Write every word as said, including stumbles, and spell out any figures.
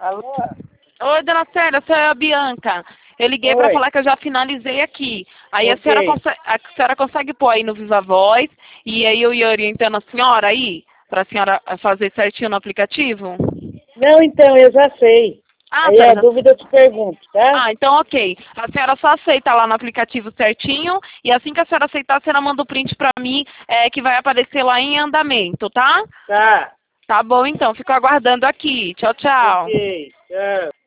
Alô? Oi, dona Célia, essa é a Bianca. Eu liguei para Oi. falar que eu já finalizei aqui. Aí a Ok. senhora, consegue, a senhora consegue pôr aí no Viva Voz e aí eu ia orientando a senhora aí, para a senhora fazer certinho no aplicativo? Não, então, eu já sei. Ah, a Aí senhora a já... dúvida eu te pergunto, tá? Ah, então ok. A senhora só aceita lá no aplicativo certinho e assim que a senhora aceitar, a senhora manda o print para mim, é, que vai aparecer lá em andamento, tá? Tá. Tá bom então, fico aguardando aqui. Tchau, tchau. Ok. Tchau.